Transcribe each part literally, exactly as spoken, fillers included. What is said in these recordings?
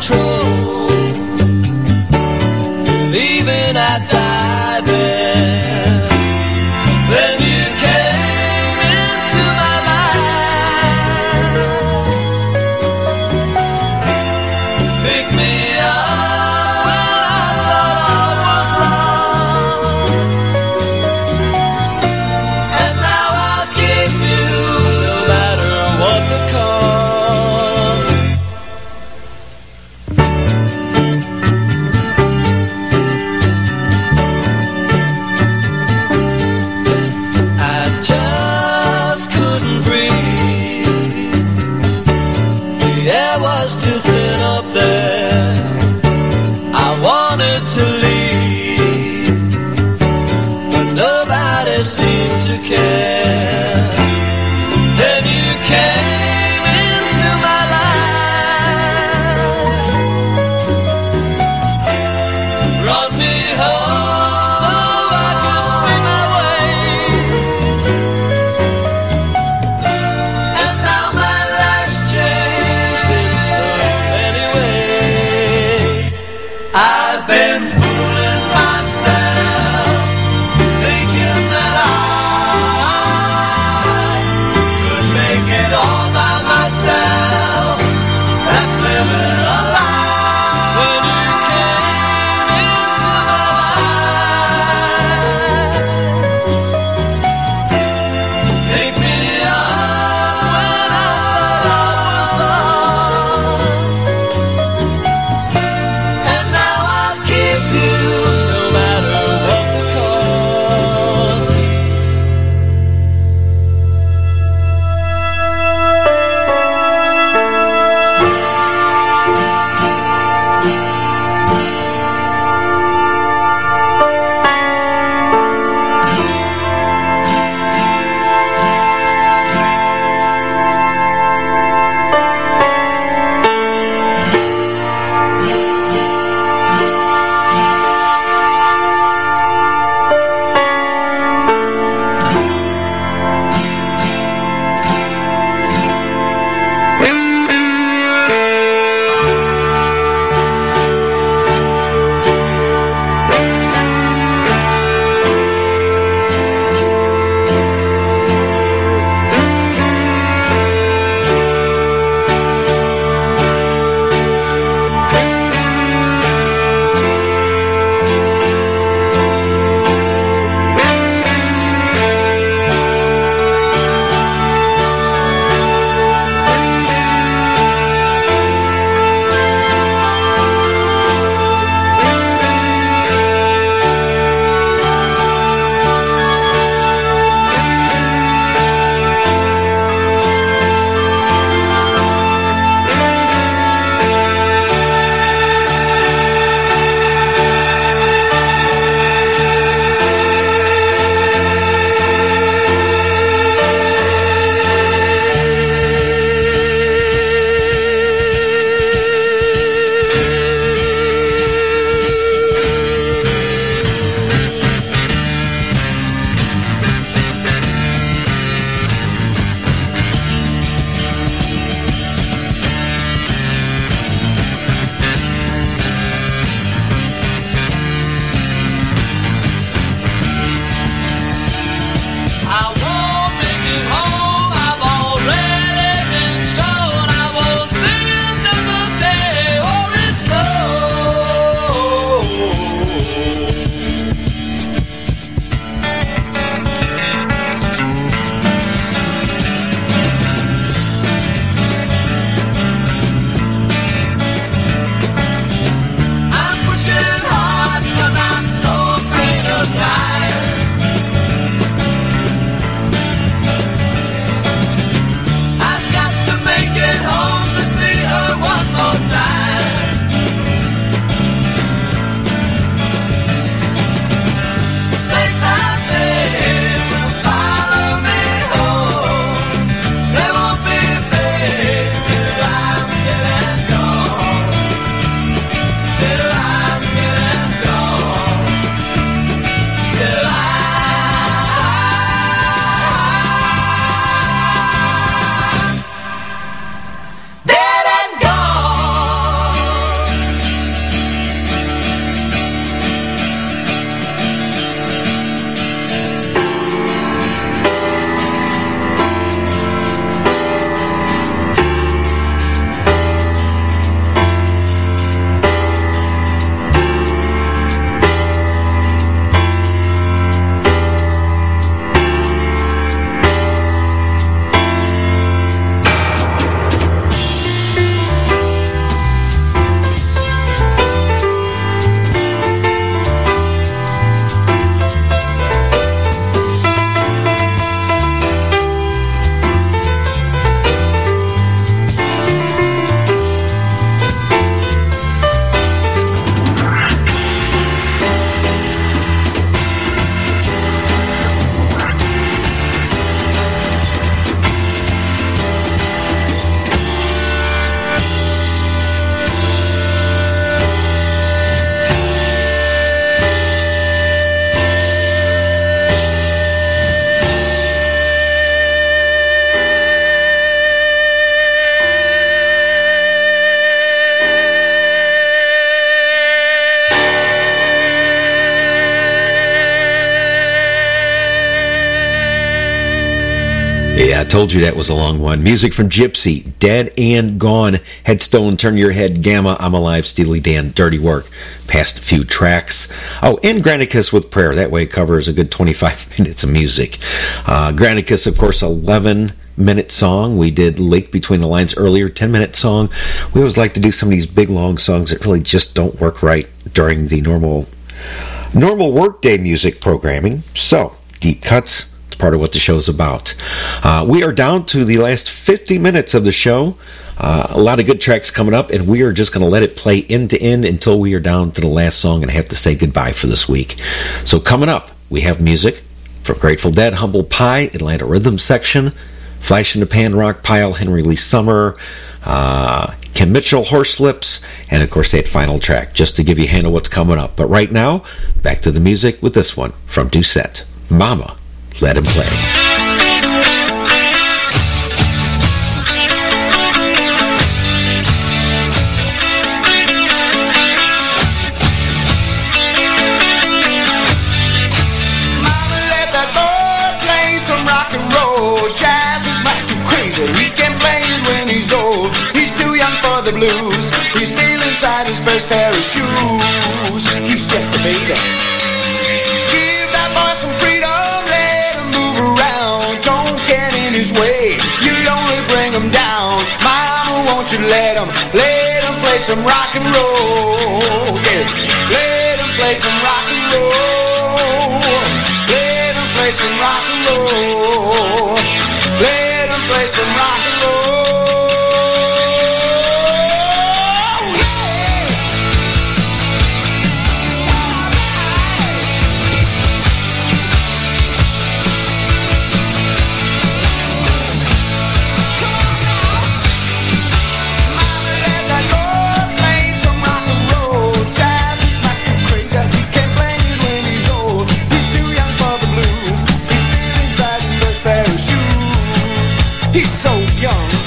control. Even I died there. Then you came into my life. Pick me up when I thought I was lost. And now I'll keep you no matter what the cost. Told you that was a long one. Music from Gypsy, Dead and Gone, Headstone, Turn Your Head, Gamma, I'm Alive, Steely Dan, Dirty Work, past few tracks. Oh, and Granicus with Prayer. That way it covers a good twenty-five minutes of music. Uh, Granicus, of course, eleven minute song. We did Lake Between the Lines earlier, ten minute song. We always like to do some of these big long songs that really just don't work right during the normal normal workday music programming. So, deep cuts. Part of what the show's about. Uh, we are down to the last fifty minutes of the show. Uh, a lot of good tracks coming up, and we are just going to let it play end to end until we are down to the last song and have to say goodbye for this week. So coming up, we have music from Grateful Dead, Humble Pie, Atlanta Rhythm Section, Flash in the Pan, Rock Pile, Henry Lee Summer, uh, Ken Mitchell, Horselips, and of course that final track, just to give you a hand of what's coming up. But right now, back to the music with this one from Doucette, Mama. Let him play. Mama, let that boy play some rock and roll. Jazz is much too crazy. He can play it when he's old. He's too young for the blues. He's still inside his first pair of shoes. He's just a baby. Give that boy some freedom. His way, you'll only bring him down. Mama, won't you let him, let him play some rock and roll. Yeah, let him play some rock and roll. Let him play some rock and roll. Let him play some rock and roll. He's so young.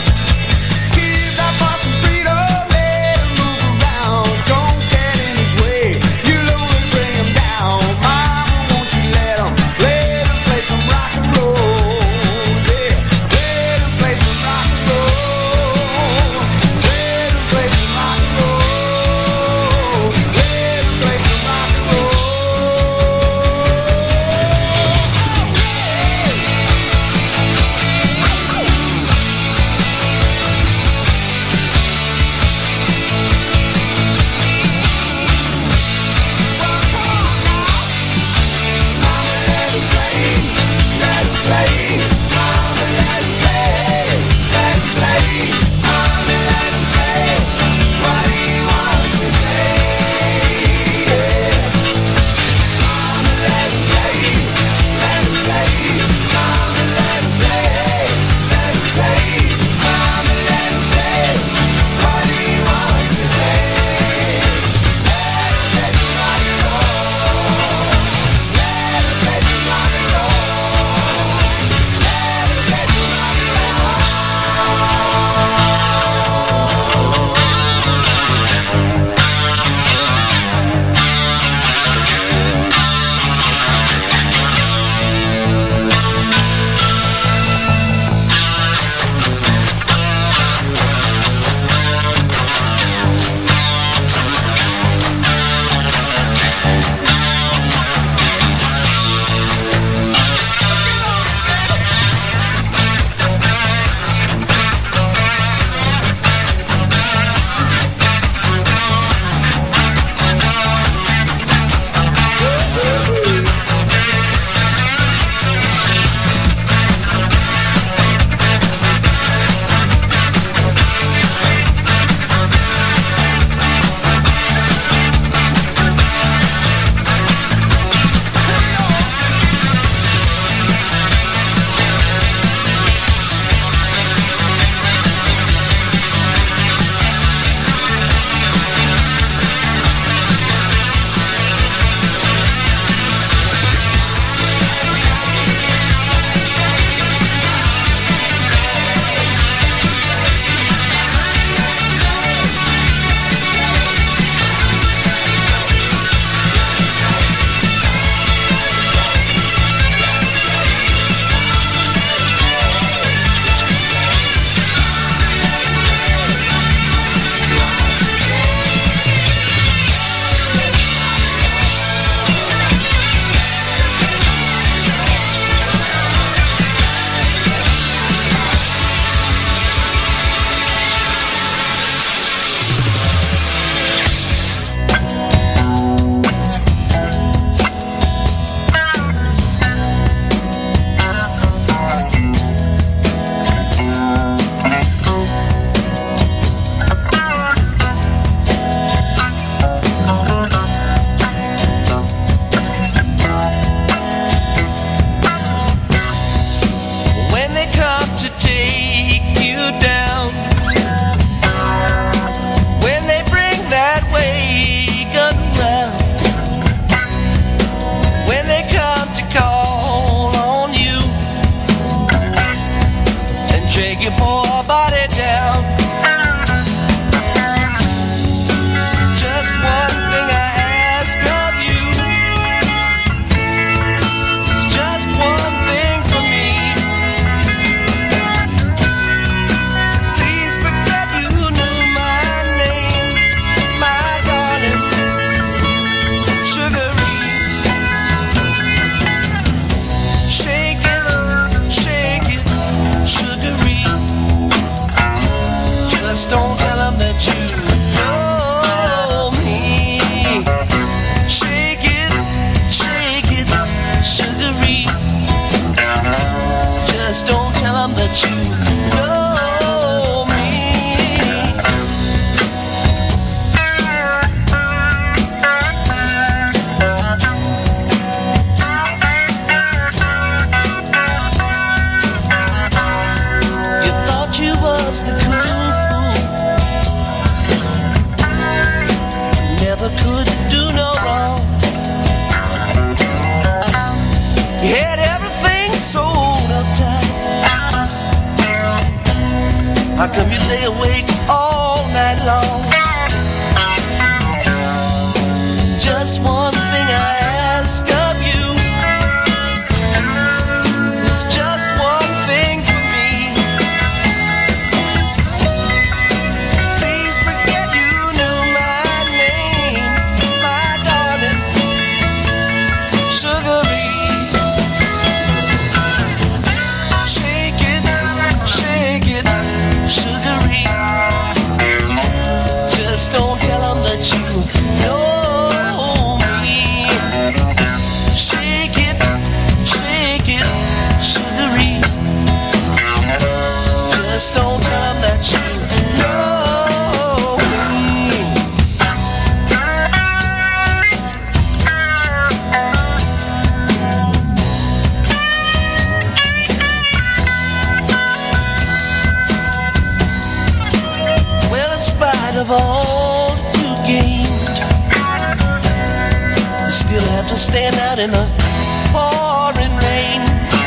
stand out in the pouring rain.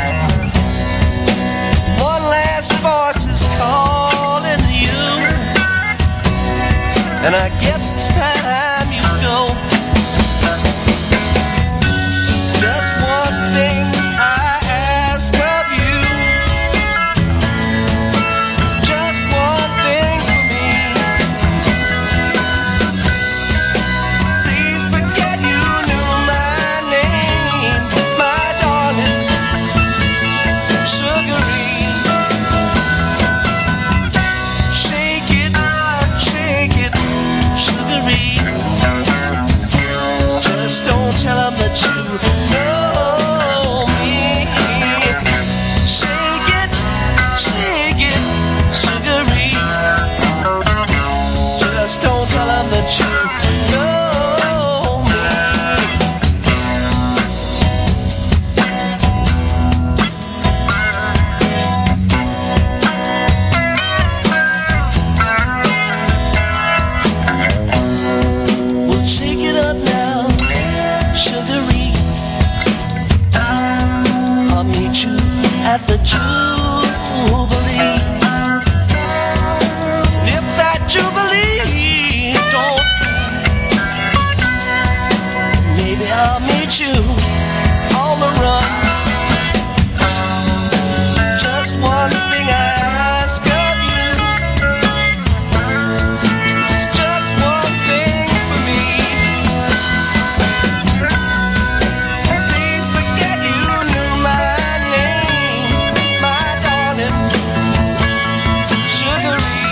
One last voice is calling you, and I guess it's time you go. Just one thing I ask of you, it's just one thing for me. Please forget you knew my name, my darling, Sugary. Shake it, shake it, Sugary. Just don't tell them that you know me. Shake it, shake it, Sugary. Just don't tell them that you know me. Well, shake it up now, Sugary. I'll meet you at the Jubilee. And if that Jubilee don't, maybe I'll meet you on the run. Just one thing I ask of you, it's just one thing for me. Please forget you knew my name, my darling, Sugary.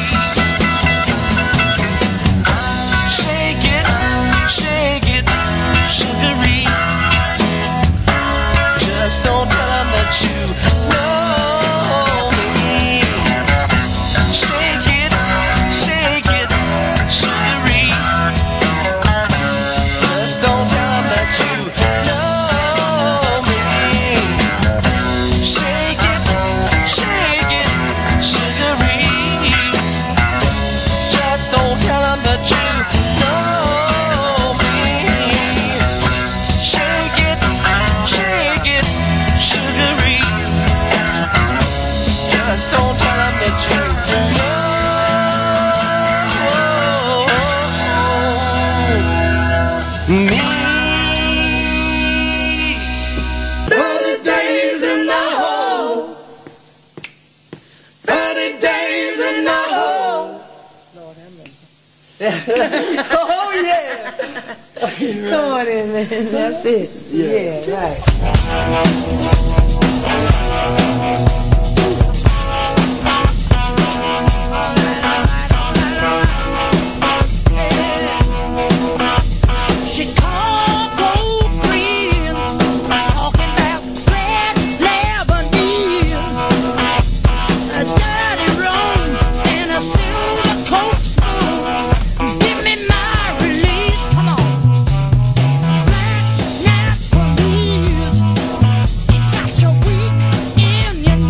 Shake it, shake it, Sugary. Just don't tell them that you know me. Shake it, shake it, Sugary. Just don't tell them that you know me. Shake it, shake it, Sugary. Just don't tell them that you know me. Shake it, shake it, Sugary. Just don't tell them that you know me. thirty days in the hole. thirty days in the hole. Oh yeah! Come on in, man. That's it. Yeah, right. Chicago Green, talking about red Lebanese, a dirty rum and a silver Coke spoon. Give me my release, come on. Black Napolese, it's got your weak Indian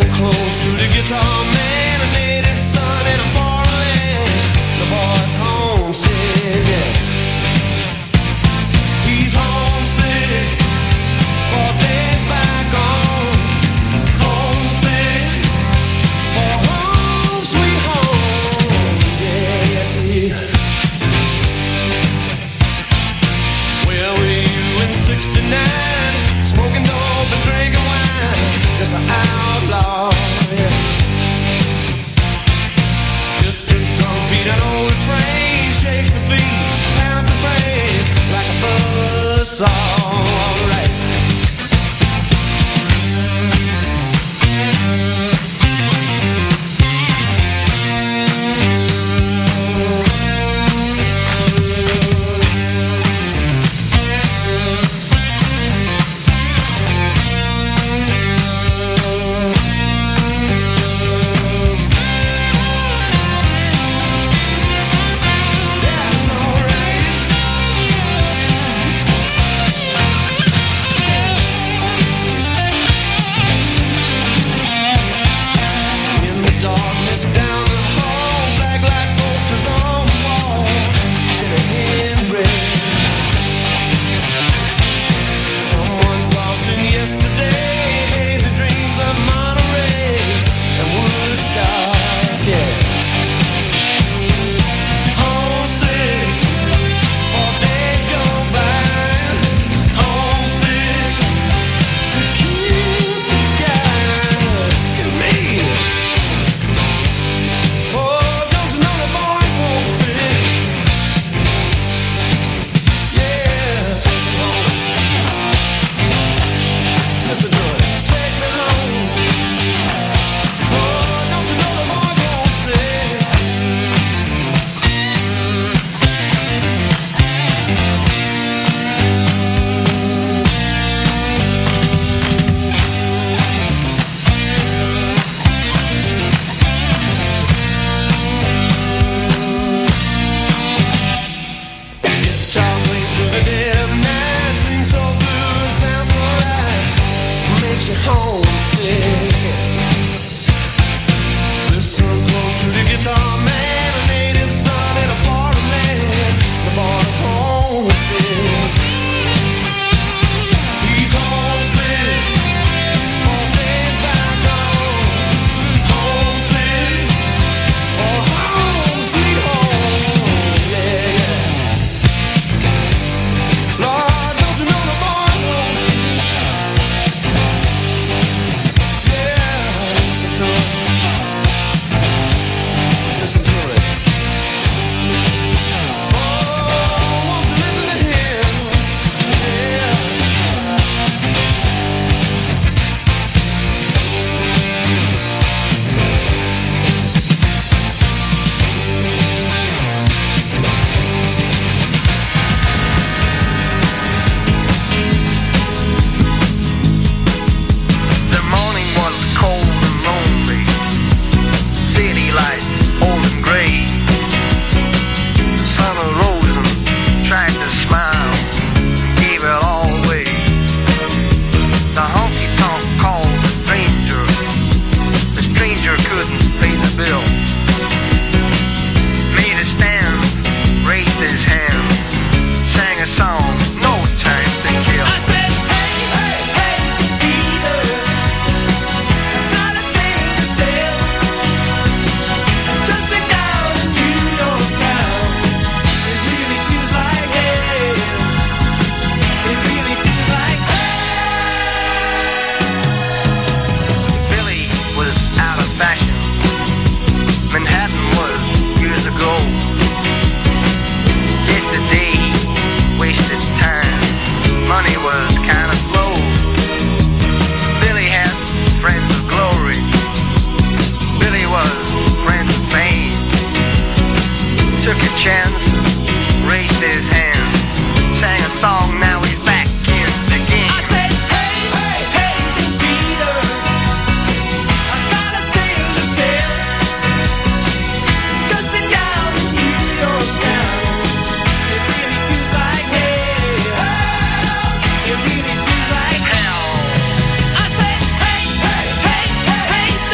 close to the guitar man, a native son in a foreign land. The boy's homesick, yeah. He's homesick for days back home. Homesick for home, sweet home. Yeah, yes he is. Where were you in sixty-nine? Smoking dope and drinking wine. Just an outlaw, yeah. Distant drums beat an old refrain. Shakes the beat, pounds the brain like a buzzsaw. Alright. Hey,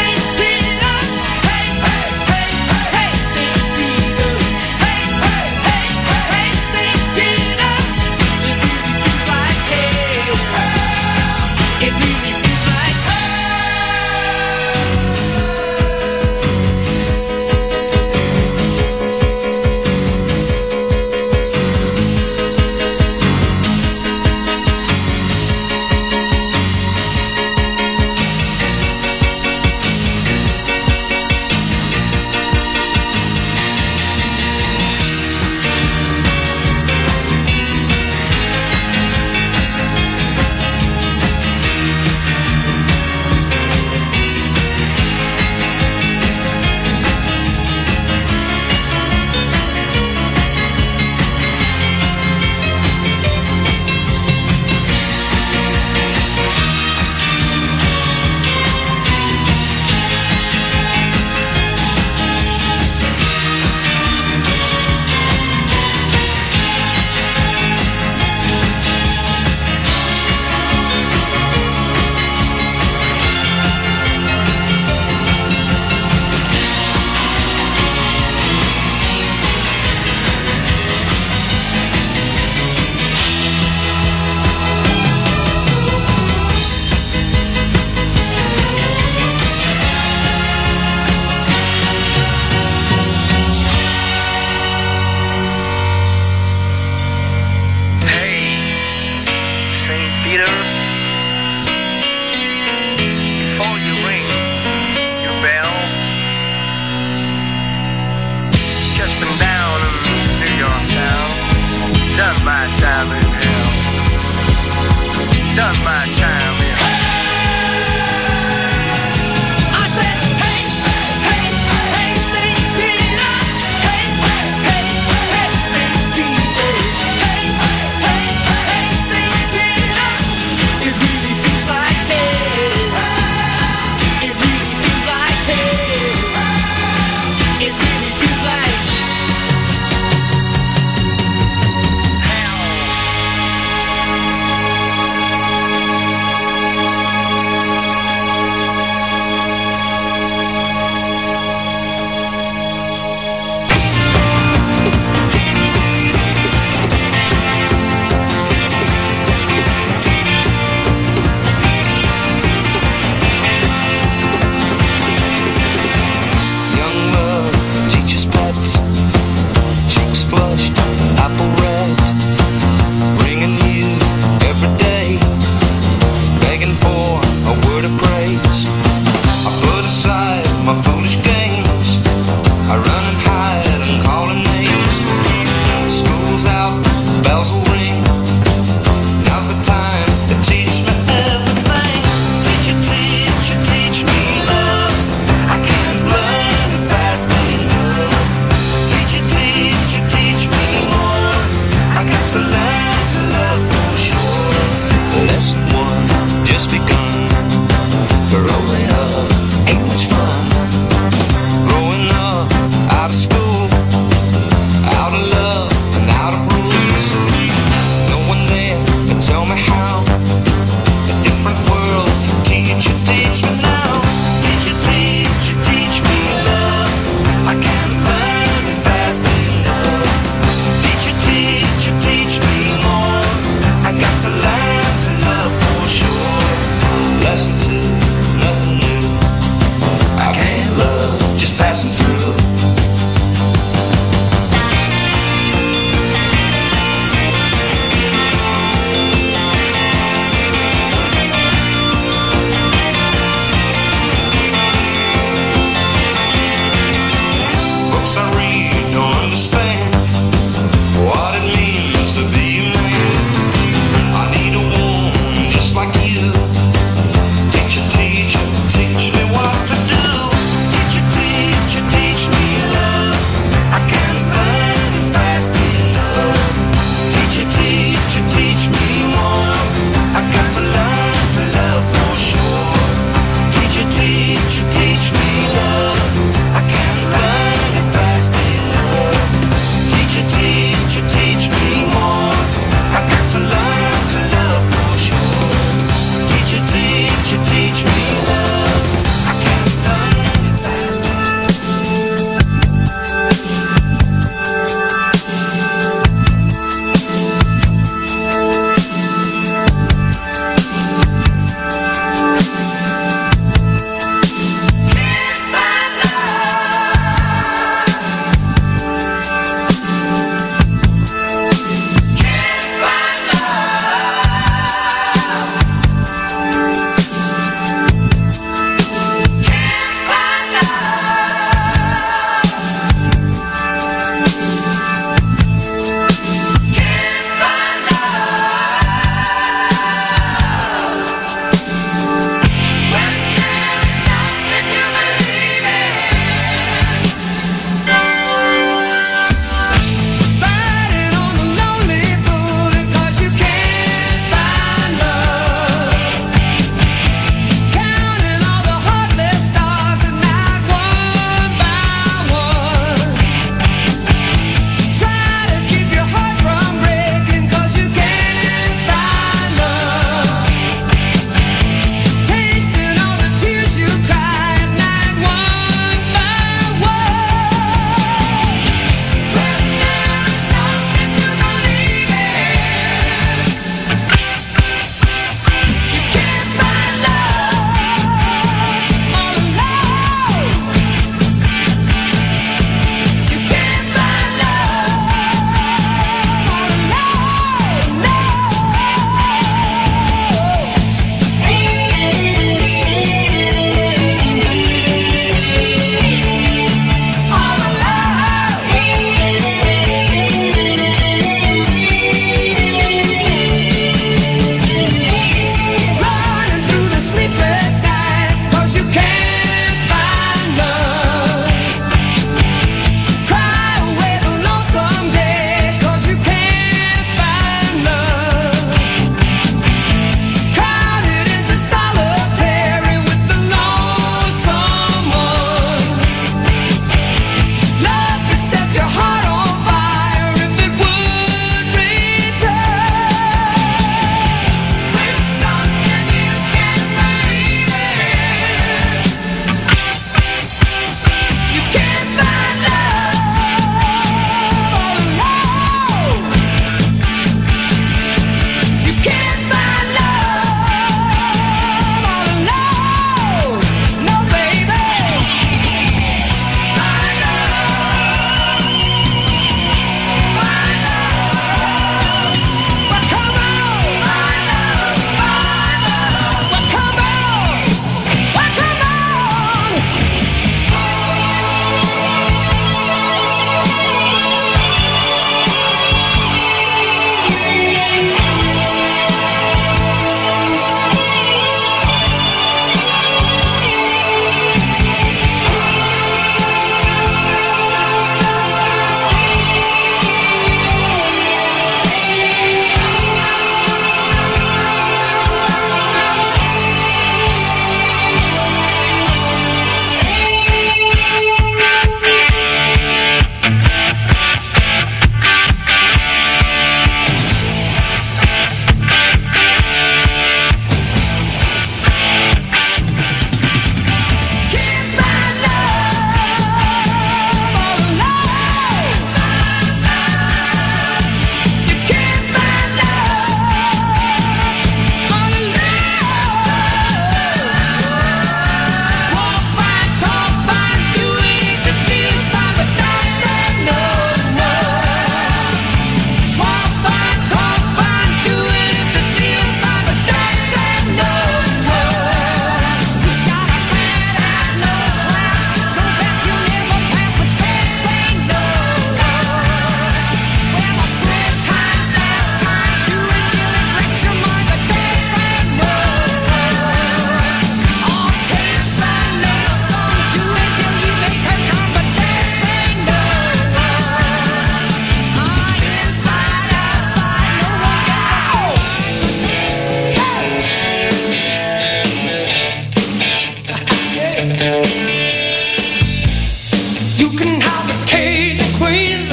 You can have the Cajun Queens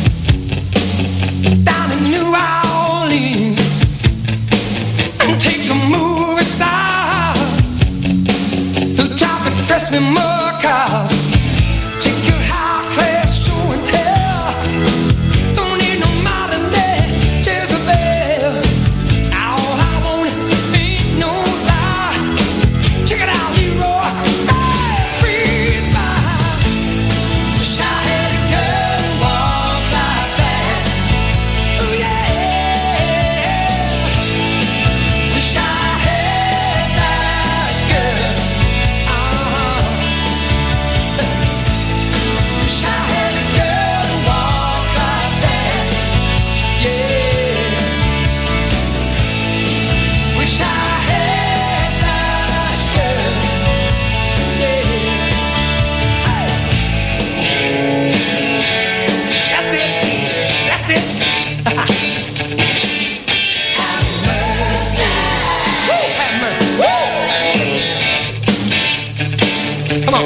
down in New Orleans and take a movie star who drive and dress me more cars. Take your high class show and tell. Don't need no modern day Jezebel. All I want ain't no lie. Check it out, Leroy. Hey, breathe by. Wish I had a girl who walked like that. Oh yeah. Wish I had that girl. Uh-huh. Wish I had a girl who walked like that. Yeah. Wish I had that girl. Yeah. That's it. That's it. Have mercy. Woo, have mercy. Woo. Come on.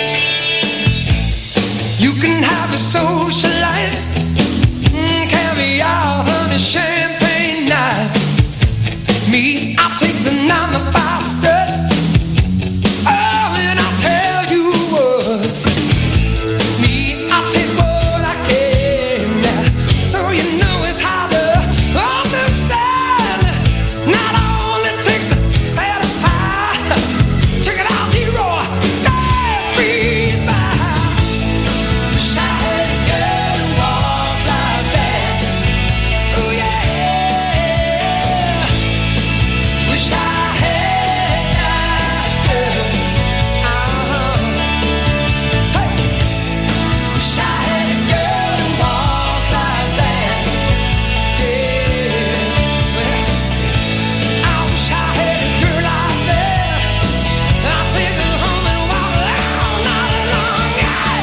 You can have a socialite, mm, caviar, honey, champagne nights. Me, I'll take the nine to five step. Oh, and I'll tell you what. Me, I'll take what I can. So you know it's hard to understand. Not all it takes to satisfy. Check it out, Leroy. Yeah, breeze by. Wish I had a girl who walked like that. Oh yeah. Wish I had that girl. Uh-huh. Hey. Wish I had a girl who walked like that. Yeah. Well, I wish I had a girl like that. I'll take her home and walk all night long. Yeah.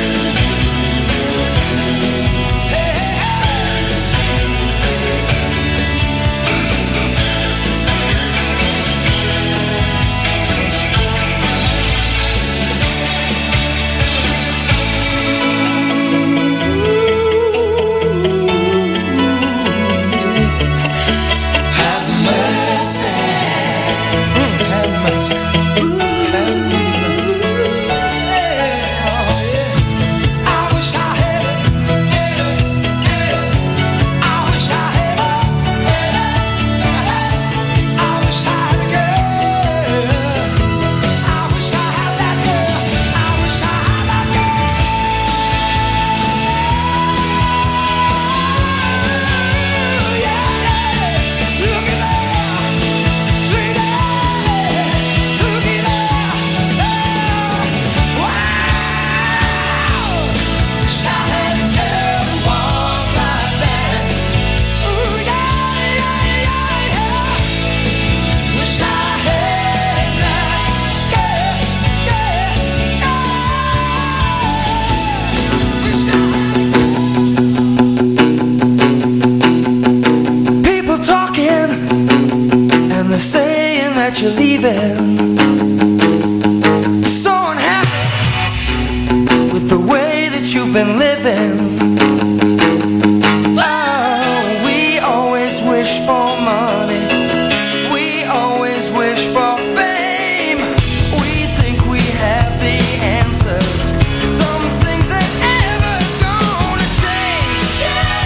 Hey, hey, have mercy. Mm, have mercy. Ooh, have mercy. Yeah, oh, yeah. I wish I had it. Yeah, yeah. I wish I had it. Yeah. I wish I had a girl. I wish I had that girl. I wish I had that girl. Yeah, yeah. Look at that. Look at that. Look at that. Wow. Wish I had a girl who walked like that. Ooh, yeah, yeah, yeah, yeah. Wish I had that girl. Yeah, yeah. Wish I had. People talking, and they're saying that you're leaving. So unhappy with the way that you've been living. Oh, we always wish for money. We always wish for fame. We think we have the answers. Some things that ever gonna change.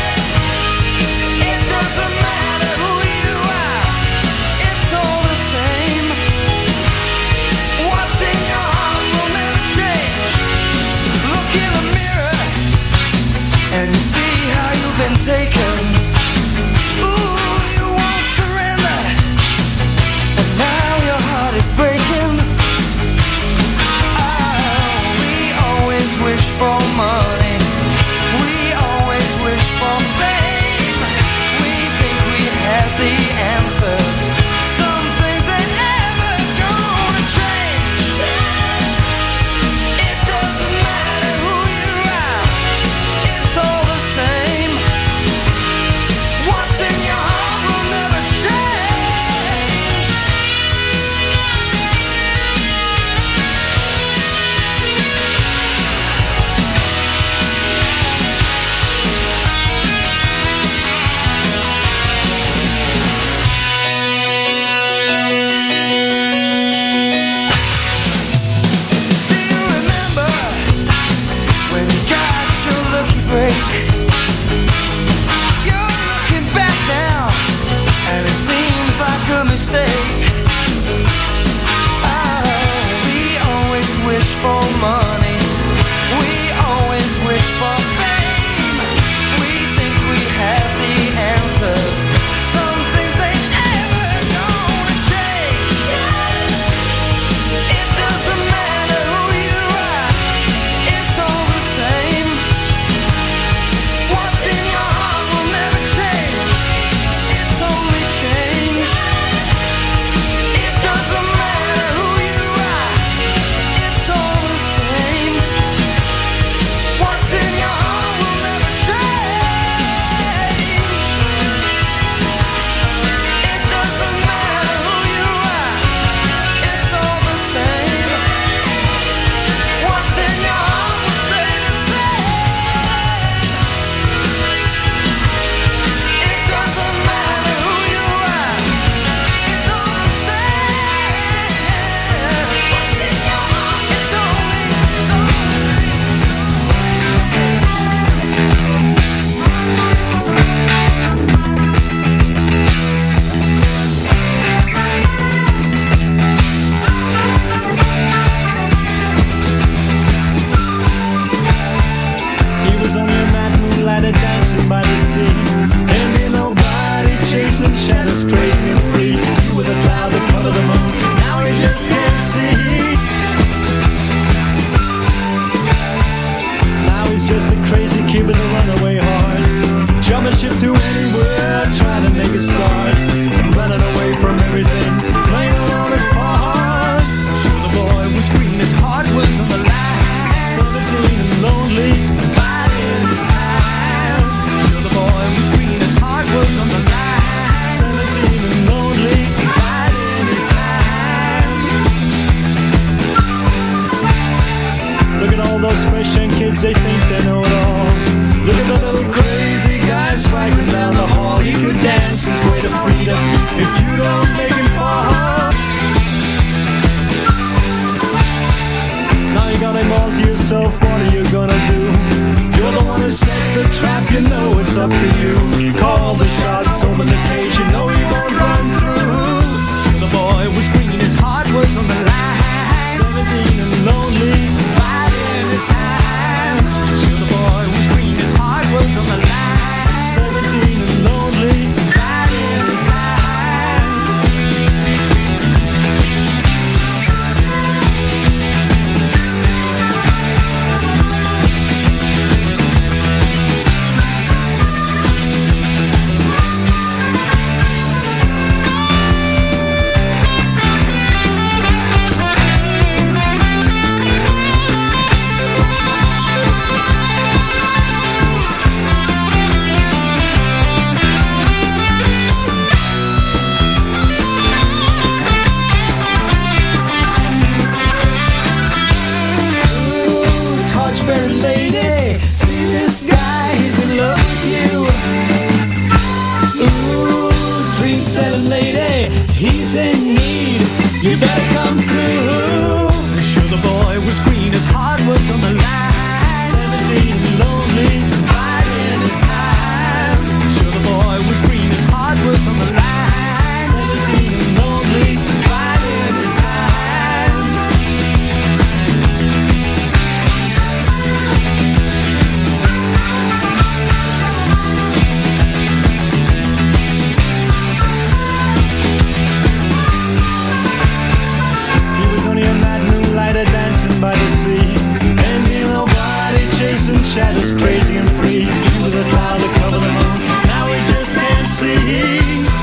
It doesn't matter who you are. It's all the same. What's in your heart will never change. Look in the mirror and you see how you've been taken. Ooh, you won't surrender, and now your heart is breaking. Oh, we always wish for money. We always wish for fame. We think we have the answers. Some things ain't ever gonna change. It doesn't matter who you are. It's all the same. What's in your heart will never change. just a crazy kid with a runaway heart. Jumping ship to anywhere, trying to make a start. Running away from everything, playing alone his part. Sure, the boy was green, his heart was on the line. Seventeen and lonely, biding his time. Sure, the boy was green, his heart was on the line. Seventeen and lonely, biding his time. Look at all those fresh young kids, they think they know it all. Look at the little crazy guy swaggering down the hall. He could dance his way to freedom if you don't make him fall. Now you got him all to yourself, what are you gonna do? You're the one who set the trap, you know it's up to you. Call the shots, open the cage, you know you won't run through. Sure, the boy was green, his heart was on the line. Seventeen and lonely, biding his time. Sure, the boy was green, his heart was on the line. Seventeen and lonely, biding his time. Lady, see this guy, he's in love with you. Ooh, dream seven lady, he's in need. You better come through. Sure, the boy was green, his heart was on the line. Seventeen, lonely, biding his time. Sure, the boy was green, his heart was on the line. Seventeen, lonely, biding his time. Dancing by the sea, and ain't nobody chasing shadows, crazy and free. Into the cloud that cover the moon, now he just can't see.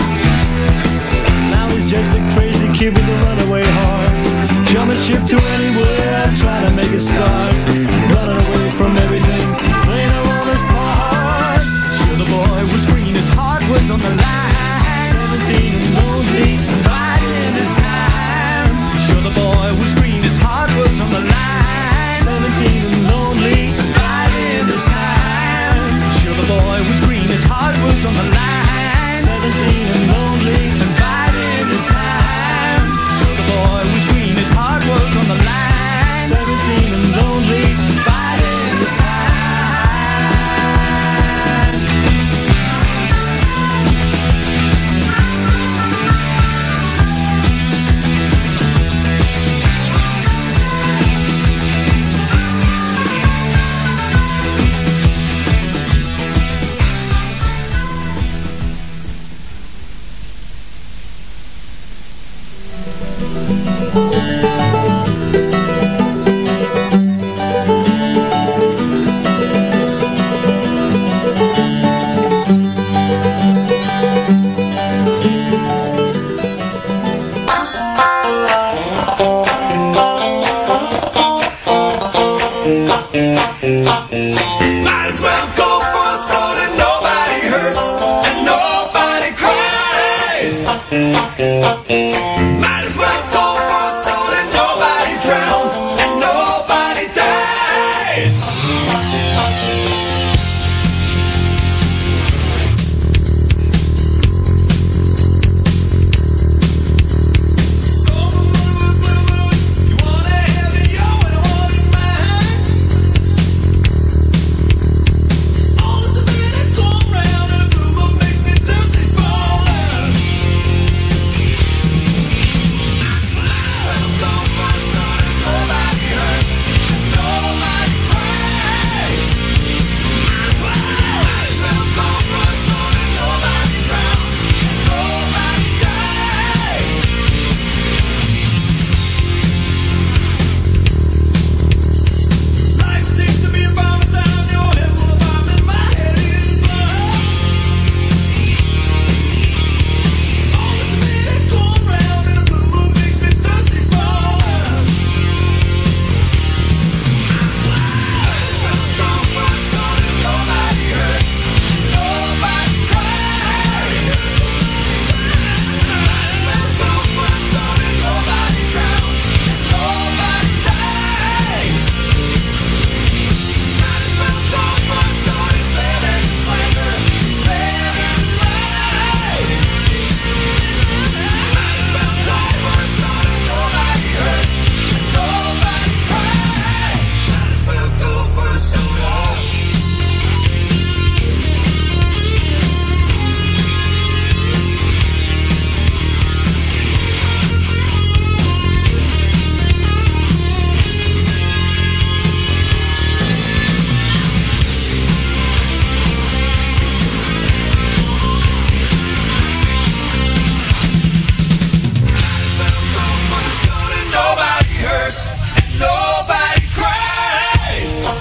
Now he's just a crazy kid with a runaway heart. Jumping ship to anywhere, trying to make a start. Running away from everything, playing alone his part. Sure, the boy was green, his heart was on the line. Seventeen and lonely, biding his time. Sure, the boy was green, his heart was on the line. Seventeen and lonely, biding his time. Sure, the boy was green, his heart was on the line. Seventeen and lonely, and biding his time. Sure, the boy was green, his heart was on the line. Seventeen and lonely, biding his time. Might as well go for a stroll and nobody hurts and nobody cries. Might as well go for a stroll and nobody drowns and nobody dies. You wanna have it your way, I want it mine. All this a minute going round and a blue moon makes me thirsty for love.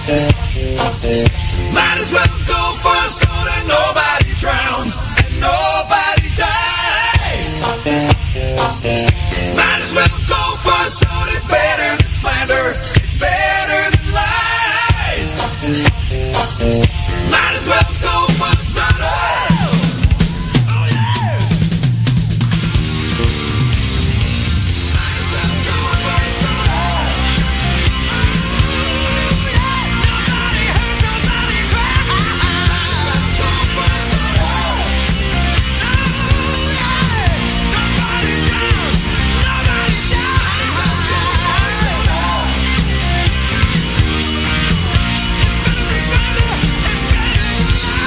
Might as well go for a soda, nobody drowns and nobody dies. Might as well go for a soda, it's better than slander, it's better than lies. Might as well go for a soda. Oh yeah. Might as well go for a soda. Nobody hurts, nobody cries. Go for a soda. Nobody drowns, nobody dies. It's better than soda, it's better than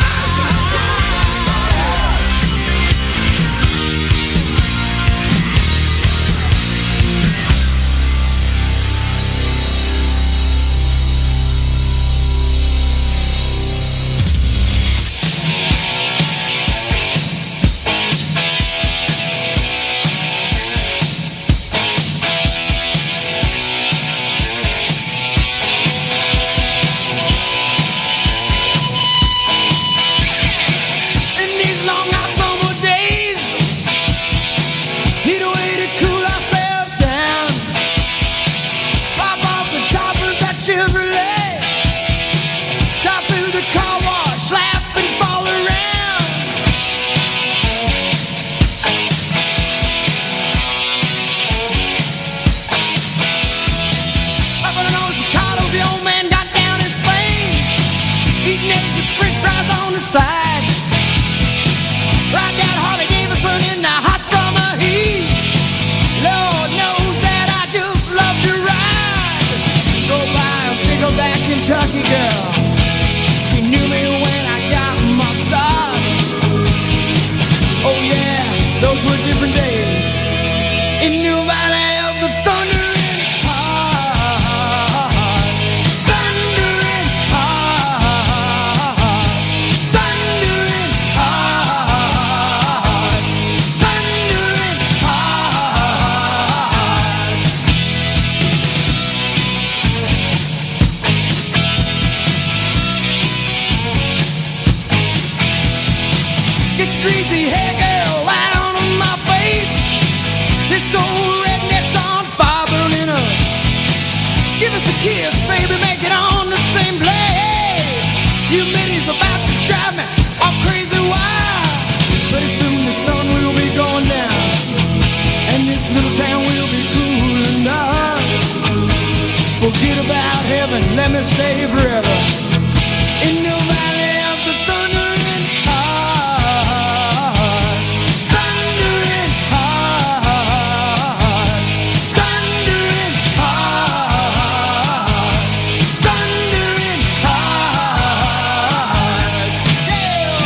in these long hot summer days, need a way to cool ourselves down. Pop off the top of that Chevrolet, drive through the car wash, laugh and fall around. Up on the nose of Ricardo, the old man got down in Spain, eating eggs with french fries on the side. Ride that Harley Davidson in the hot summer heat. Lord knows that I just love to ride. Go by and pick up that Kentucky girl. She knew me when I got my start. Oh yeah, those were different days in New Valley of the Thundering Heart. Thundering Heart. Thundering Heart. Thundering Heart. Get your greasy hair, girl, down on my face. This old redneck's on fire, burning up. Give us a kiss, baby, make it on the same place. Humidity's about to drive me all crazy wild. But as soon the sun will be going down, and this little town will be cooling down. Forget about heaven, let me stay forever in the valley of the thundering hearts. Thundering hearts. Thundering hearts. Thundering hearts. Yeah.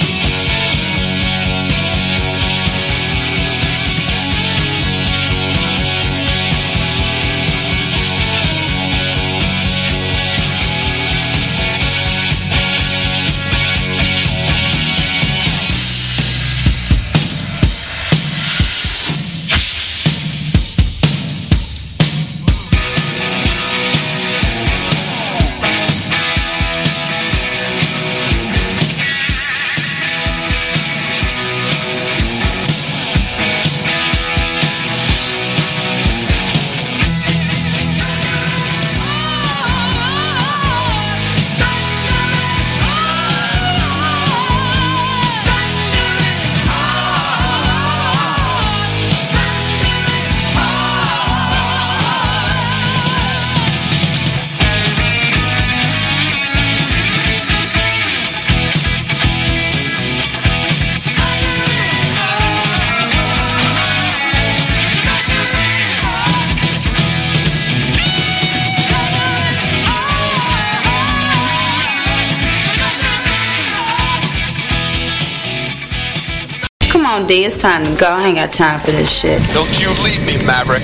on, D. It's time to go. I ain't got time for this shit. Don't you leave me, Maverick.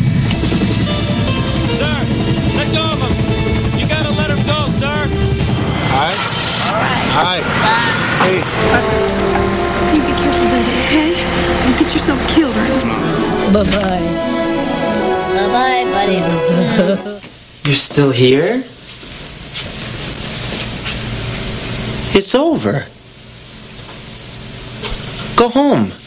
Sir, let go of him. You gotta let him go, sir. Hi. Hi. Hey. You be careful, baby, okay? Don't get yourself killed or anything. Bye-bye. Bye-bye, buddy. You're still here? It's over. Go home.